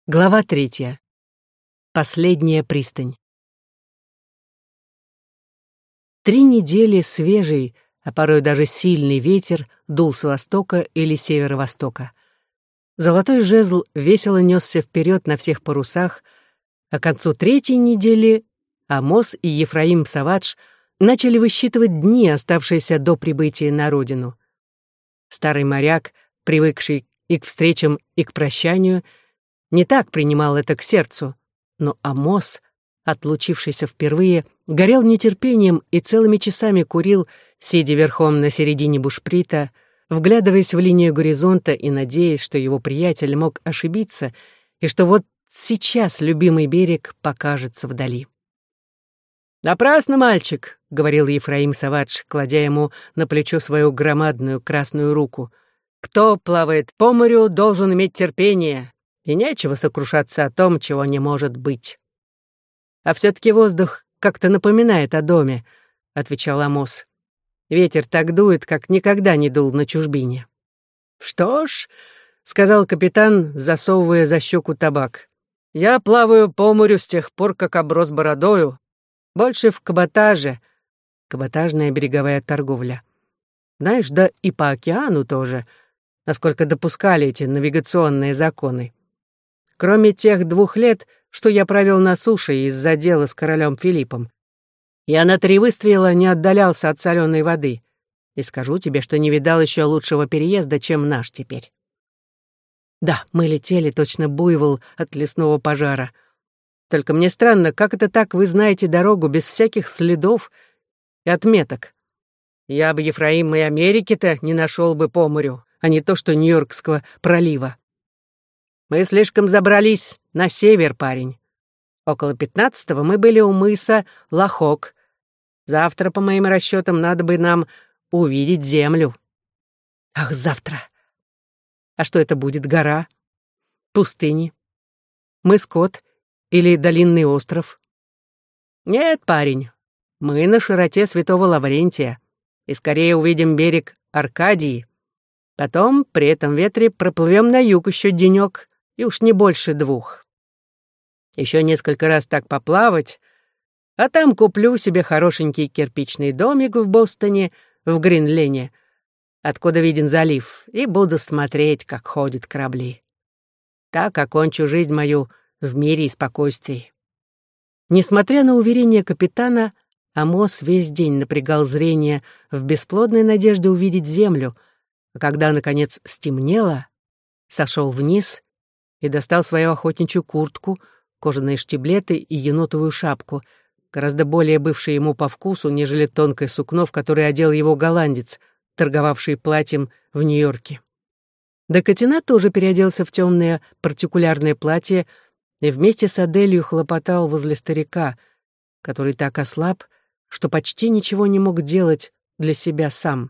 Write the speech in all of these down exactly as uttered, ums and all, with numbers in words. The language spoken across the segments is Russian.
Глава третья. Последняя пристань. Три недели свежий, а порой даже сильный ветер дул с востока или северо-востока. Золотой жезл весело несся вперед на всех парусах, а к концу третьей недели Амос и Ефраим Савадж начали высчитывать дни, оставшиеся до прибытия на родину. Старый моряк, привыкший и к встречам, и к прощанию, не так принимал это к сердцу, но Амос, отлучившийся впервые, горел нетерпением и целыми часами курил, сидя верхом на середине бушприта, вглядываясь в линию горизонта и надеясь, что его приятель мог ошибиться и что вот сейчас любимый берег покажется вдали. «Напрасно, мальчик», — говорил Ефраим Савадж, кладя ему на плечо свою громадную красную руку. «Кто плавает по морю, должен иметь терпение, и нечего сокрушаться о том, чего не может быть». «А все-таки воздух как-то напоминает о доме», — отвечал Амос. «Ветер так дует, как никогда не дул на чужбине». «Что ж», — сказал капитан, засовывая за щеку табак, «я плаваю по морю с тех пор, как оброс бородою. Больше в каботаже». Каботажная береговая торговля. Знаешь, да и по океану тоже, насколько допускали эти навигационные законы. Кроме тех двух лет, что я провел на суше из-за дела с королем Филиппом. Я на три выстрела не отдалялся от соленой воды. И скажу тебе, что не видал еще лучшего переезда, чем наш теперь. Да, мы летели точно буйвол от лесного пожара. Только мне странно, как это так вы знаете дорогу без всяких следов и отметок? Я бы Ефраим и Америки-то не нашел бы по морю, а не то что Нью-Йоркского пролива. Мы слишком забрались на север, парень. Около пятнадцатого мы были у мыса Лохок. Завтра, по моим расчетам, надо бы нам увидеть землю. Ах, завтра! А что это будет, гора? Пустыни? Мыс Кот или долинный остров? Нет, парень, мы на широте Святого Лаврентия, и скорее увидим берег Аркадии. Потом при этом ветре проплывем на юг еще денек, и уж не больше двух. Еще несколько раз так поплавать, а там куплю себе хорошенький кирпичный домик в Бостоне, в Гринлене, откуда виден залив, и буду смотреть, как ходят корабли. Так окончу жизнь мою в мире и спокойствии». Несмотря на уверение капитана, Амос весь день напрягал зрение в бесплодной надежде увидеть землю, а когда, наконец, стемнело, сошел вниз и достал свою охотничью куртку, кожаные штиблеты и енотовую шапку, гораздо более бывшие ему по вкусу, нежели тонкое сукно, в которое одел его голландец, торговавший платьем в Нью-Йорке. Декатина тоже переоделся в темное партикулярное платье и вместе с Аделью хлопотал возле старика, который так ослаб, что почти ничего не мог делать для себя сам.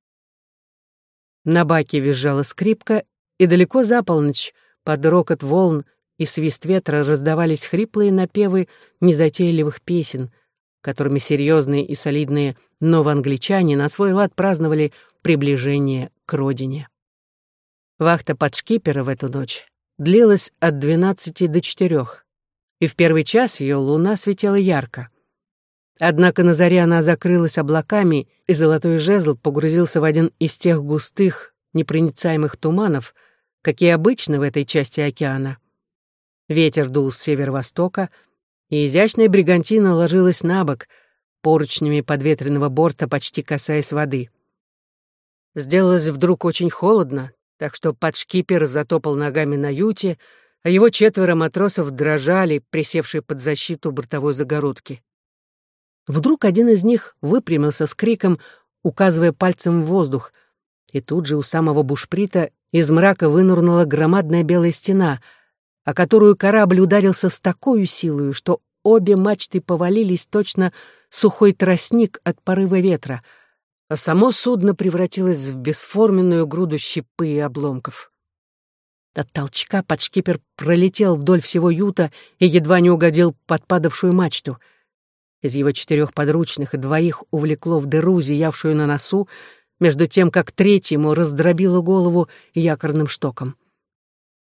На баке визжала скрипка, и далеко за полночь под рокот волн и свист ветра раздавались хриплые напевы незатейливых песен, которыми серьезные и солидные новоангличане на свой лад праздновали приближение к родине. Вахта подшкипера в эту ночь длилась от двенадцати до четырех, и в первый час ее луна светила ярко. Однако на заре она закрылась облаками, и золотой жезл погрузился в один из тех густых, непроницаемых туманов, какие обычно в этой части океана. Ветер дул с северо-востока, и изящная бригантина ложилась на бок, поручнями подветренного борта почти касаясь воды. Сделалось вдруг очень холодно, так что подшкипер затопал ногами на юте, а его четверо матросов дрожали, присевшие под защиту бортовой загородки. Вдруг один из них выпрямился с криком, указывая пальцем в воздух, и тут же у самого бушприта из мрака вынырнула громадная белая стена, о которую корабль ударился с такой силой, что обе мачты повалились точно сухой тростник от порыва ветра, а само судно превратилось в бесформенную груду щепы и обломков. От толчка подшкипер пролетел вдоль всего юта и едва не угодил под падавшую мачту. Из его четырех подручных двоих увлекло в дыру, зиявшую на носу, между тем, как третьему раздробило голову якорным штоком.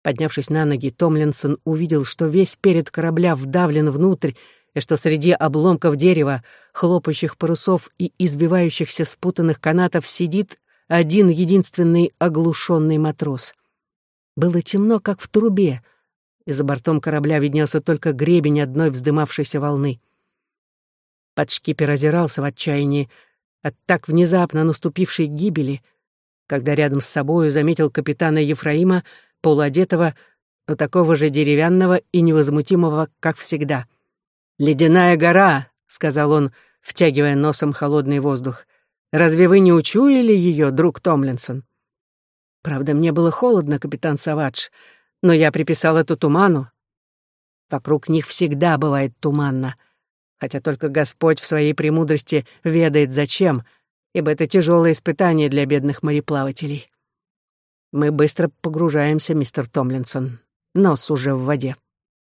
Поднявшись на ноги, Томлинсон увидел, что весь перед корабля вдавлен внутрь, и что среди обломков дерева, хлопающих парусов и избивающихся спутанных канатов сидит один единственный оглушенный матрос. Было темно, как в трубе, и за бортом корабля виднелся только гребень одной вздымавшейся волны. Подшкипер озирался в отчаянии от так внезапно наступившей гибели, когда рядом с собою заметил капитана Ефраима, полуодетого, но такого же деревянного и невозмутимого, как всегда. «Ледяная гора», — сказал он, втягивая носом холодный воздух. «Разве вы не учуяли ее, друг Томлинсон?» «Правда, мне было холодно, капитан Савадж, но я приписал это туману. Вокруг них всегда бывает туманно, хотя только Господь в своей премудрости ведает зачем, ибо это тяжелое испытание для бедных мореплавателей. Мы быстро погружаемся, мистер Томлинсон. Нос уже в воде».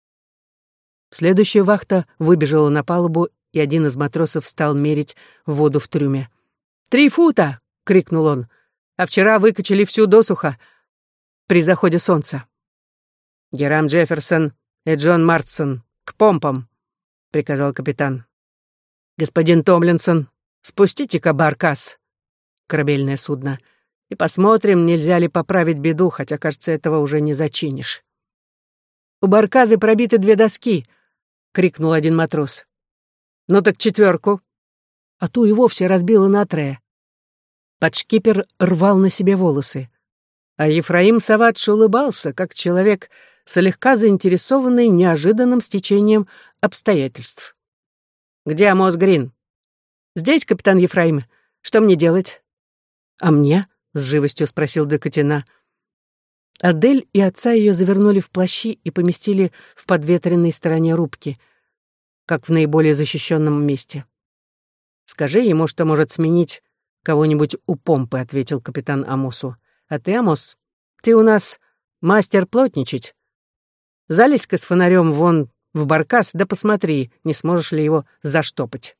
Следующая вахта выбежала на палубу, и один из матросов стал мерить воду в трюме. «Три фута!» — крикнул он. «А вчера выкачали всю досуха при заходе солнца». «Герам Джефферсон и Джон Мартсон, к помпам!» — приказал капитан. «Господин Томлинсон, спустите-ка баркас, корабельное судно, и посмотрим, нельзя ли поправить беду, хотя, кажется, этого уже не зачинишь». «У барказы пробиты две доски!» — крикнул один матрос. «Ну так четверку!» А ту и вовсе разбило натрое. Подшкипер рвал на себе волосы, а Ефраим Савадж улыбался, как человек, слегка заинтересованный неожиданным стечением обстоятельств. «Где Амос Грин?» «Здесь, капитан Ефраим. Что мне делать?» «А мне?» — с живостью спросил Декатина. Адель и отца ее завернули в плащи и поместили в подветренной стороне рубки, как в наиболее защищенном месте. «Скажи ему, что может сменить кого-нибудь у помпы», — ответил капитан Амосу. «А ты, Амос, ты у нас мастер плотничать. Залезь-ка с фонарем вон в баркас, да посмотри, не сможешь ли его заштопать».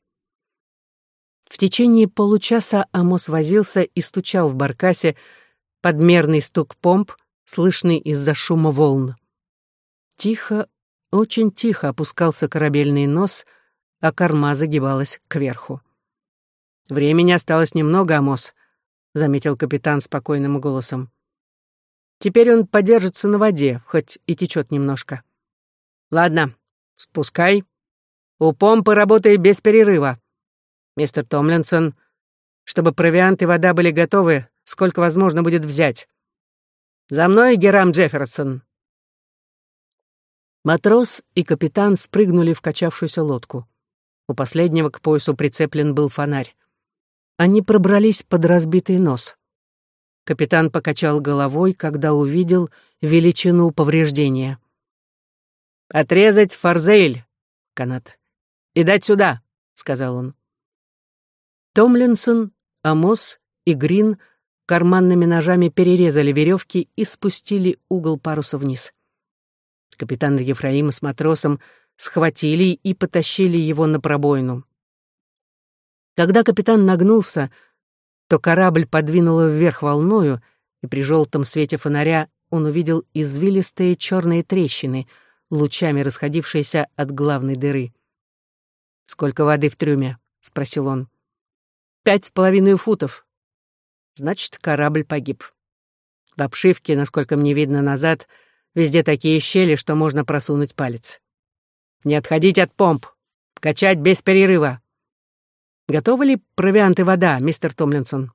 В течение получаса Амос возился и стучал в баркасе под мерный стук помп, слышный из-за шума волн. Тихо, очень тихо опускался корабельный нос, а корма загибалась кверху. «Времени осталось немного, Амос», — заметил капитан спокойным голосом. «Теперь он подержится на воде, хоть и течет немножко. Ладно, спускай. У помпы работает без перерыва. Мистер Томлинсон, чтобы провиант и вода были готовы, сколько возможно будет взять. За мной, Герам Джефферсон». Матрос и капитан спрыгнули в качавшуюся лодку. У последнего к поясу прицеплен был фонарь. Они пробрались под разбитый нос. Капитан покачал головой, когда увидел величину повреждения. «Отрезать форзейль, канат, и дать сюда», — сказал он. Томлинсон, Амос и Грин карманными ножами перерезали веревки и спустили угол паруса вниз. Капитан Ефраим с матросом схватили и потащили его на пробоину. Когда капитан нагнулся, то корабль подвинуло вверх волною, и при желтом свете фонаря он увидел извилистые черные трещины, лучами расходившиеся от главной дыры. «Сколько воды в трюме?» — спросил он. «Пять с половиной футов. Значит, корабль погиб. В обшивке, насколько мне видно назад, везде такие щели, что можно просунуть палец. Не отходить от помп, качать без перерыва. Готовы ли провиант и вода, мистер Томлинсон?»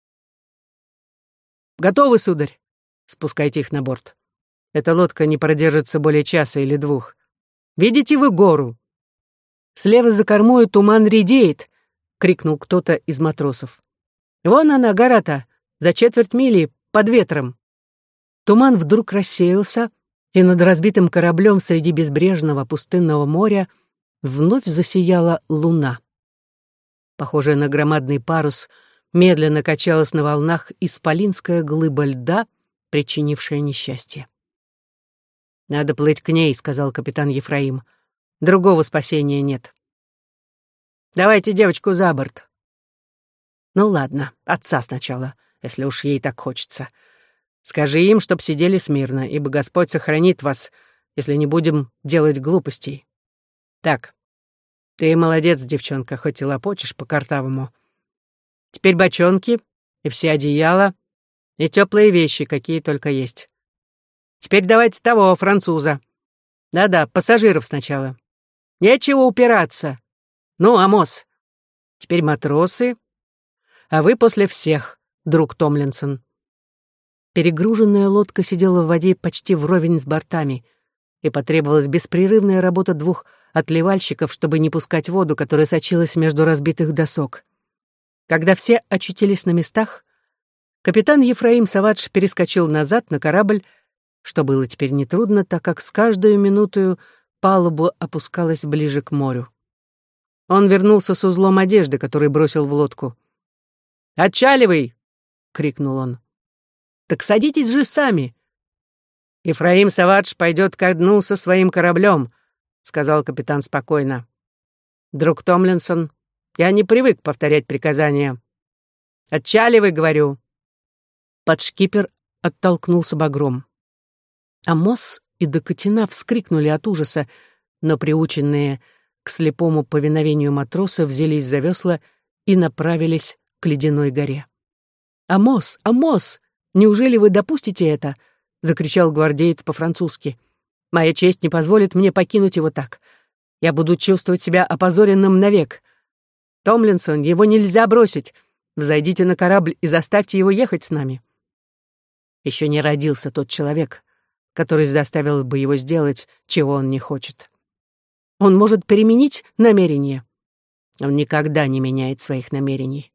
«Готовы, сударь. Спускайте их на борт. Эта лодка не продержится более часа или двух. Видите вы гору? Слева за кормой туман редеет», — крикнул кто-то из матросов. «Вон она, гора-то, за четверть мили, под ветром». Туман вдруг рассеялся, и над разбитым кораблем среди безбрежного пустынного моря вновь засияла луна. Похожая на громадный парус, медленно качалась на волнах исполинская глыба льда, причинившая несчастье. «Надо плыть к ней», — сказал капитан Ефраим. «Другого спасения нет». «Давайте девочку за борт». «Ну ладно, отца сначала, если уж ей так хочется. Скажи им, чтоб сидели смирно, ибо Господь сохранит вас, если не будем делать глупостей. Так, ты молодец, девчонка, хоть и лопочешь по-картавому. Теперь бочонки и все одеяла, и теплые вещи, какие только есть. Теперь давайте того, француза. Да-да, пассажиров сначала. Нечего упираться. Ну, Амос. Теперь матросы, а вы после всех, друг Томлинсон. Перегруженная лодка сидела в воде почти вровень с бортами, и потребовалась беспрерывная работа двух отливальщиков, чтобы не пускать воду, которая сочилась между разбитых досок. Когда все очутились на местах, капитан Ефраим Савадж перескочил назад на корабль, что было теперь нетрудно, так как с каждой минутою палуба опускалась ближе к морю. Он вернулся с узлом одежды, который бросил в лодку. «Отчаливай!» — крикнул он. «Так садитесь же сами!» «Ефраим Савадж пойдет ко дну со своим кораблем», — сказал капитан спокойно. «Друг Томлинсон, я не привык повторять приказания. Отчаливай, говорю». Подшкипер оттолкнулся багром. Амос и Докатина вскрикнули от ужаса, но приученные к слепому повиновению матроса взялись за весла и направились к ледяной горе. «Амос! Амос! Неужели вы допустите это?» — закричал гвардеец по-французски. «Моя честь не позволит мне покинуть его так. Я буду чувствовать себя опозоренным навек. Томлинсон, его нельзя бросить. Взойдите на корабль и заставьте его ехать с нами». Еще не родился тот человек, который заставил бы его сделать, чего он не хочет. Он может переменить намерение. Он никогда не меняет своих намерений.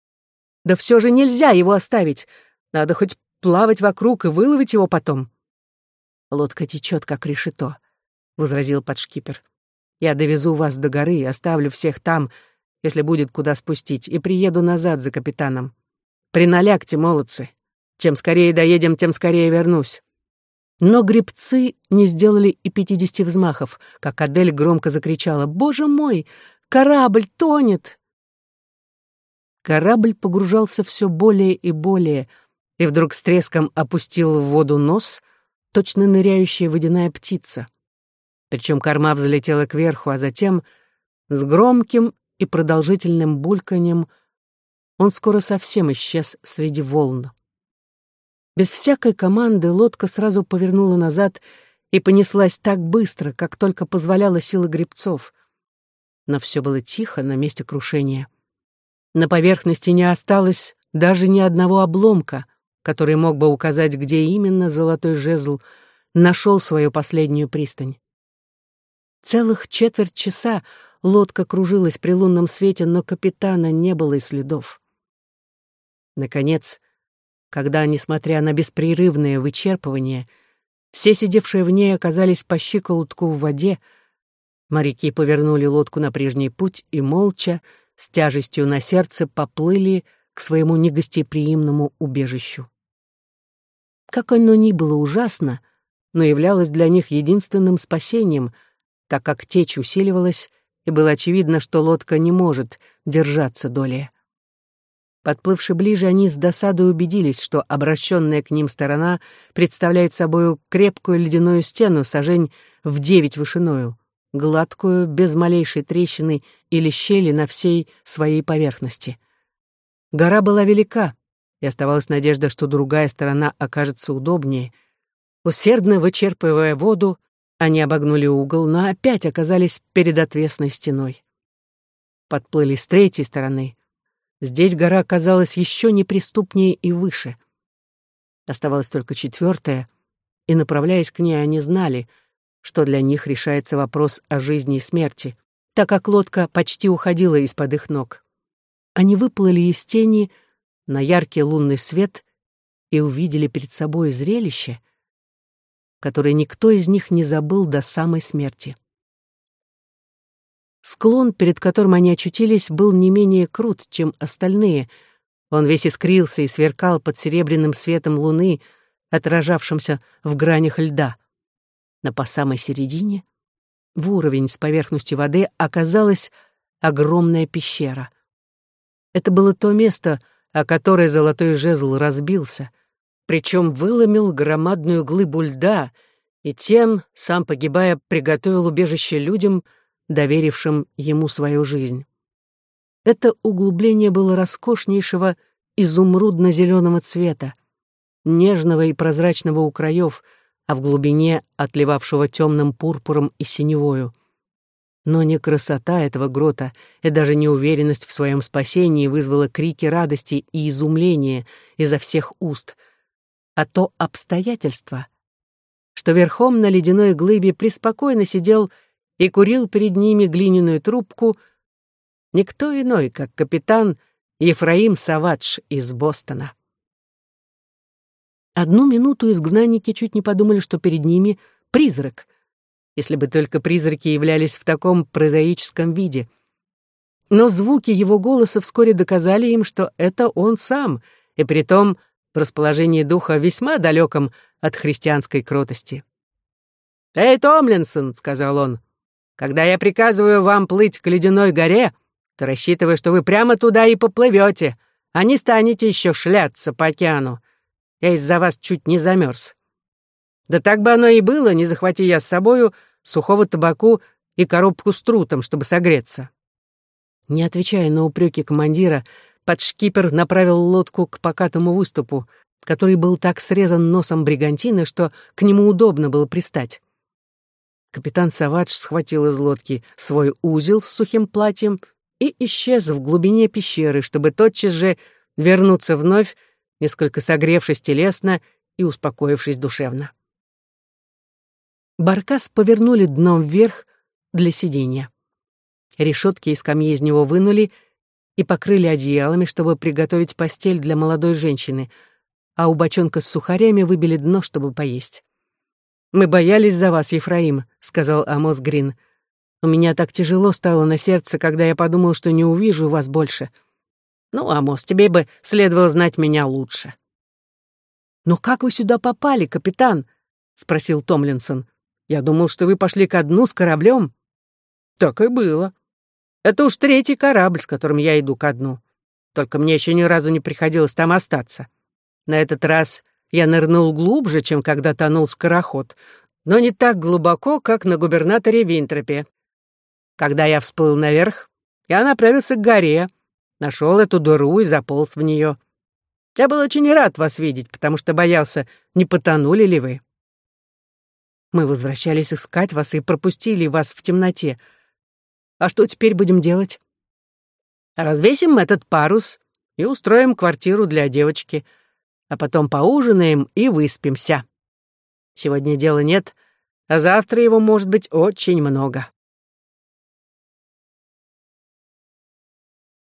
Да все же нельзя его оставить. Надо хоть плавать вокруг и выловить его потом. «Лодка течет, как решето», — возразил подшкипер. «Я довезу вас до горы и оставлю всех там, если будет куда спустить, и приеду назад за капитаном. Приналягте, молодцы. Чем скорее доедем, тем скорее вернусь». Но гребцы не сделали и пятидесяти взмахов, как Адель громко закричала: «Боже мой, корабль тонет!» Корабль погружался все более и более, и вдруг с треском опустил в воду нос, точно ныряющая водяная птица. Причем корма взлетела кверху, а затем с громким и продолжительным бульканьем он скоро совсем исчез среди волн. Без всякой команды лодка сразу повернула назад и понеслась так быстро, как только позволяла сила гребцов. Но все было тихо на месте крушения. На поверхности не осталось даже ни одного обломка, который мог бы указать, где именно золотой жезл нашел свою последнюю пристань. Целых четверть часа лодка кружилась при лунном свете, но капитана не было и следов. Наконец, когда, несмотря на беспрерывное вычерпывание, все сидевшие в ней оказались по щиколотку в воде, моряки повернули лодку на прежний путь и молча, с тяжестью на сердце, поплыли к своему негостеприимному убежищу. Как оно ни было ужасно, но являлось для них единственным спасением, так как течь усиливалась, и было очевидно, что лодка не может держаться долее. Подплывши ближе, они с досадой убедились, что обращенная к ним сторона представляет собою крепкую ледяную стену сажень в девять вышиною, гладкую, без малейшей трещины или щели на всей своей поверхности. Гора была велика, и оставалась надежда, что другая сторона окажется удобнее. Усердно вычерпывая воду, они обогнули угол, но опять оказались перед отвесной стеной. Подплыли с третьей стороны. Здесь гора оказалась еще неприступнее и выше. Оставалась только четвертая, и, направляясь к ней, они знали, что для них решается вопрос о жизни и смерти, так как лодка почти уходила из-под их ног. Они выплыли из тени на яркий лунный свет и увидели перед собой зрелище, которое никто из них не забыл до самой смерти. Склон, перед которым они очутились, был не менее крут, чем остальные. Он весь искрился и сверкал под серебряным светом луны, отражавшимся в гранях льда. Но по самой середине, в уровень с поверхностью воды, оказалась огромная пещера. Это было то место, о которое золотой жезл разбился, причем выломил громадную глыбу льда и тем, сам погибая, приготовил убежище людям, доверившим ему свою жизнь. Это углубление было роскошнейшего изумрудно-зеленого цвета, нежного и прозрачного у краев, а в глубине отливавшего темным пурпуром и синевою. Но не красота этого грота и даже неуверенность в своем спасении вызвала крики радости и изумления изо всех уст, а то обстоятельство, что верхом на ледяной глыбе преспокойно сидел и курил перед ними глиняную трубку никто иной, как капитан Ефраим Савадж из Бостона. Одну минуту изгнанники чуть не подумали, что перед ними призрак, если бы только призраки являлись в таком прозаическом виде. Но звуки его голоса вскоре доказали им, что это он сам, и притом в расположении духа весьма далеком от христианской кротости. «Эй, Томлинсон», — сказал он, — «когда я приказываю вам плыть к ледяной горе, то рассчитываю, что вы прямо туда и поплывете, а не станете еще шляться по океану. Я из-за вас чуть не замерз. Да так бы оно и было, не захвати я с собою сухого табаку и коробку с трутом, чтобы согреться». Не отвечая на упреки командира, подшкипер направил лодку к покатому выступу, который был так срезан носом бригантины, что к нему удобно было пристать. Капитан Савадж схватил из лодки свой узел с сухим платьем и исчез в глубине пещеры, чтобы тотчас же вернуться вновь, несколько согревшись телесно и успокоившись душевно. Баркас повернули дном вверх для сидения. Решетки и скамьи из него вынули и покрыли одеялами, чтобы приготовить постель для молодой женщины, а у бочонка с сухарями выбили дно, чтобы поесть. «Мы боялись за вас, Ефраим», — сказал Амос Грин. «У меня так тяжело стало на сердце, когда я подумал, что не увижу вас больше. Ну, Амос, тебе бы следовало знать меня лучше». «Но как вы сюда попали, капитан?» — спросил Томлинсон. «Я думал, что вы пошли ко дну с кораблем». «Так и было. Это уж третий корабль, с которым я иду ко дну. Только мне еще ни разу не приходилось там остаться. На этот раз я нырнул глубже, чем когда тонул скороход, но не так глубоко, как на губернаторе Винтропе. Когда я всплыл наверх, я направился к горе, нашел эту дыру и заполз в нее. Я был очень рад вас видеть, потому что боялся, не потонули ли вы. Мы возвращались искать вас и пропустили вас в темноте. А что теперь будем делать? Развесим этот парус и устроим квартиру для девочки, а потом поужинаем и выспимся. Сегодня дела нет, а завтра его может быть очень много.